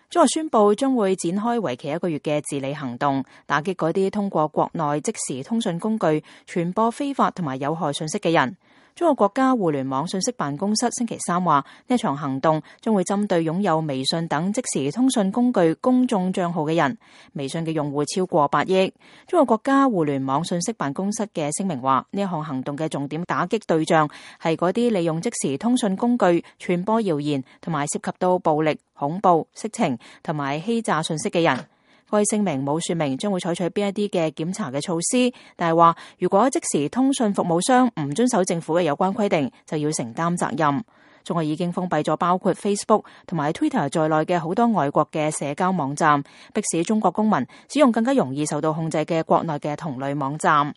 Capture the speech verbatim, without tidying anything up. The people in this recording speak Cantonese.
中國宣布將會展開為期一個月嘅治理行動，打擊嗰啲通過國內即時通訊工具傳播非法同埋有害信息嘅人。中國國家互聯網信息辦公室星期三話，呢一場行動將會針對擁有微信等即時通訊工具公眾賬號嘅人。微信嘅用戶超過八億。中國國家互聯網信息辦公室嘅聲明話，呢一項行動嘅重點打擊對象係嗰啲利用即時通訊工具傳播謠言同埋涉及到暴力、恐怖、色情同埋欺詐信息嘅人。該聲明冇說明將會採取邊一啲嘅檢查嘅措施，但係話如果即時通訊服務商唔遵守政府嘅有關規定，就要承擔責任。中國已經封閉咗包括 Facebook 同埋 Twitter 在內嘅好多外國嘅社交網站，迫使中國公民使用更加容易受到控制嘅國內嘅同類網站。